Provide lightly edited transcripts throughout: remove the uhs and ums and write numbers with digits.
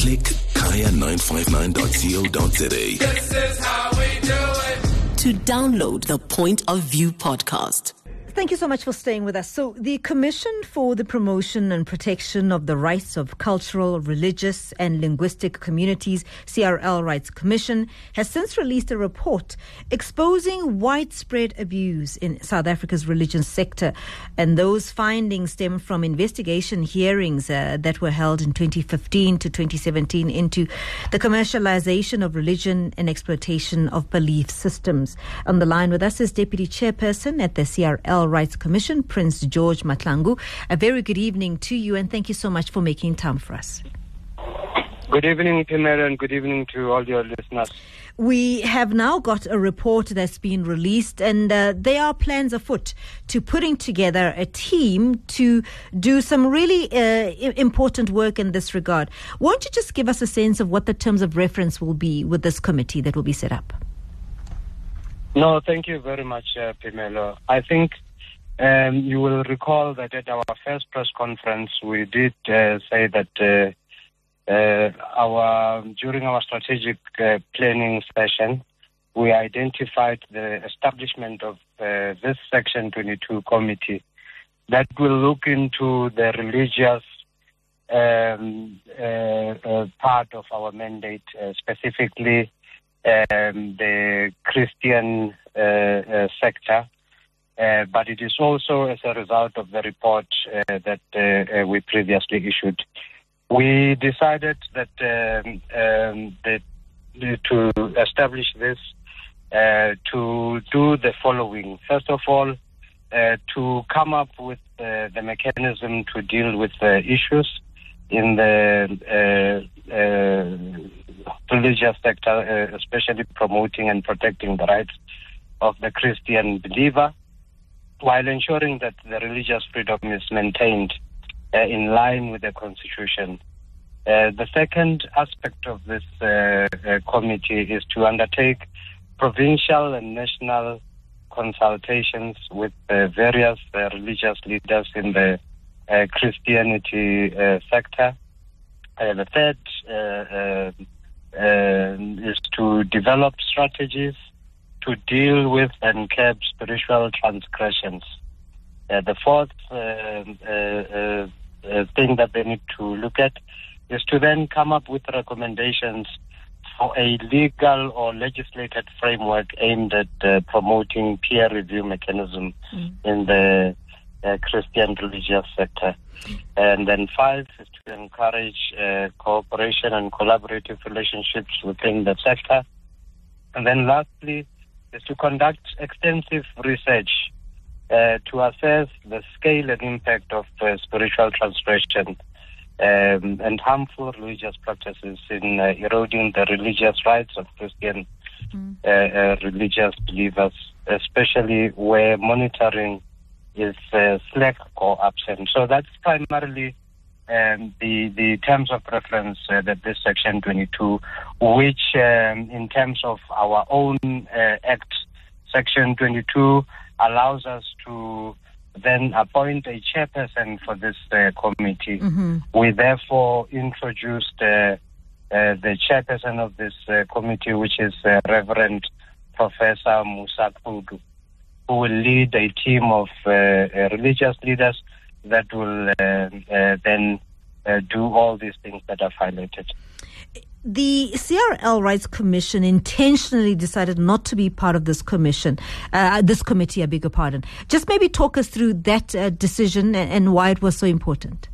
Click kaya959.co.za. This is how we do it. To download the Point of View podcast. Thank you so much for staying with us. So the Commission for the Promotion and Protection of the Rights of Cultural, Religious and Linguistic Communities, CRL Rights Commission, has since released a report exposing widespread abuse in South Africa's religious sector. And those findings stem from investigation hearings that were held in 2015 to 2017 into the commercialization of religion and exploitation of belief systems. On the line with us is Deputy Chairperson at the CRL Rights Commission, Prince George Mahlangu. A very good evening to you, and thank you so much for making time for us. Good evening, Pimela, and good evening to all your listeners. We have now got a report that's been released, and there are plans afoot to putting together a team to do some really important work in this regard. Won't you just give us a sense of what the terms of reference will be with this committee that will be set up? No, thank you very much, Pimela. I think you will recall that at our first press conference, we did say that during our strategic planning session, we identified the establishment of this Section 22 committee that will look into the religious part of our mandate, specifically the Christian sector. But it is also as a result of the report that we previously issued. We decided that to establish this, to do the following. First of all, to come up with the mechanism to deal with the issues in the religious sector, especially promoting and protecting the rights of the Christian believer, while ensuring that the religious freedom is maintained in line with the Constitution. The second aspect of this committee is to undertake provincial and national consultations with various religious leaders in the Christianity sector. The third is to develop strategies to deal with and curb spiritual transgressions. The fourth thing that they need to look at is to then come up with recommendations for a legal or legislated framework aimed at promoting peer review mechanism in the Christian religious sector. And then five is to encourage cooperation and collaborative relationships within the sector. And then lastly is to conduct extensive research to assess the scale and impact of spiritual transgression and harmful religious practices in eroding the religious rights of Christian religious believers, especially where monitoring is slack or absent. So that's primarily the terms of reference that this Section 22, which in terms of our own Act, Section 22 allows us to then appoint a chairperson for this committee. We therefore introduced the chairperson of this committee, which is Reverend Professor Musa Kudu, who will lead a team of religious leaders that will then do all these things that I've highlighted. The CRL Rights Commission intentionally decided not to be part of this commission, this committee, I beg your pardon. Just maybe talk us through that decision and why it was so important.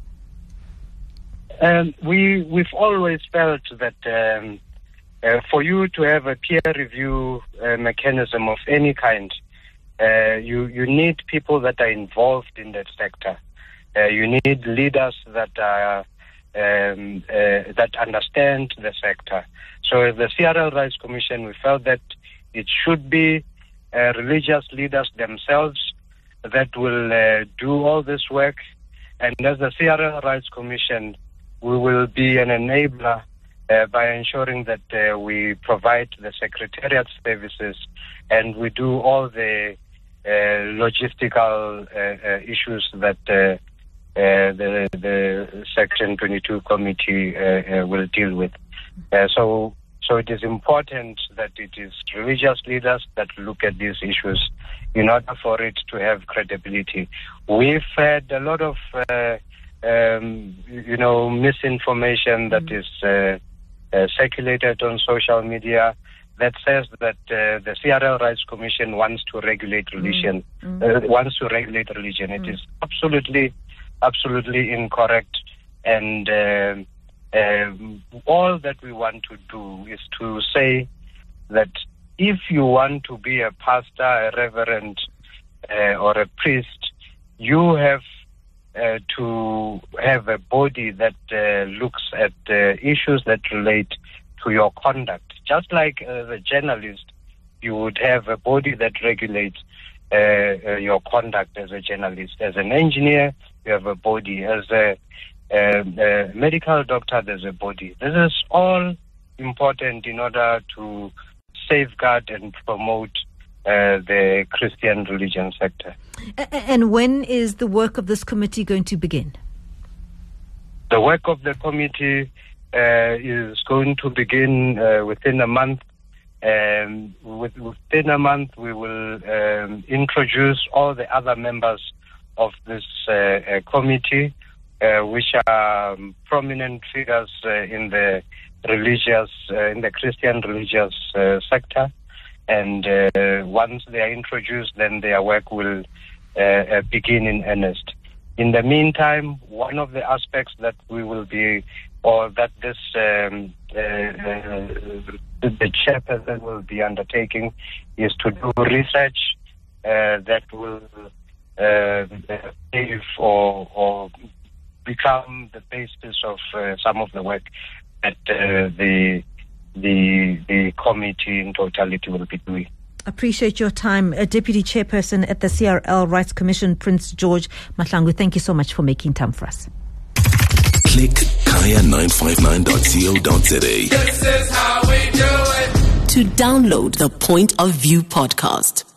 We've always felt that for you to have a peer review mechanism of any kind, you need people that are involved in that sector. You need leaders that are that understand the sector. So as the CRL Rights Commission, we felt that it should be religious leaders themselves that will do all this work. And as the CRL Rights Commission, we will be an enabler by ensuring that we provide the secretariat services and we do all the logistical issues that the Section 22 committee will deal with. So it is important that it is religious leaders that look at these issues in order for it to have credibility. We've had a lot of, misinformation that is circulated on social media that says that the CRL Rights Commission wants to regulate religion. It is absolutely incorrect, and all that we want to do is to say that if you want to be a pastor, a reverend, or a priest, you have to have a body that looks at issues that relate to your conduct. Just like as a journalist, you would have a body that regulates your conduct as a journalist. As an engineer, you have a body. As a medical doctor, there's a body. This is all important in order to safeguard and promote the Christian religion sector. And when is the work of this committee going to begin? The work of the committee is going to begin within a month. Within a month, we will introduce all the other members of this committee, which are prominent figures in the Christian religious sector. And once they are introduced, then their work will begin in earnest. In the meantime, one of the aspects that we will be, or that this the chairperson will be undertaking, is to do research that will pave or become the basis of some of the work that the committee in totality will be doing. Appreciate your time. Deputy Chairperson at the CRL Rights Commission, Prince George Mahlangu, thank you so much for making time for us. Click kaya959.co.za. This is how we do it. To download the Point of View podcast,